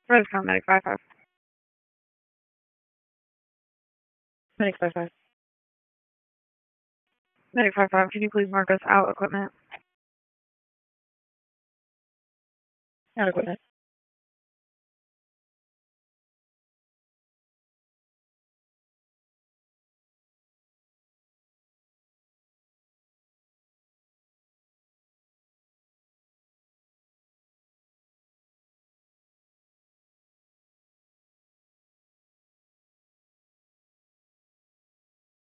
Rose County Medic 55. Medic 55. Medic 55, can you please mark us out equipment? Out equipment.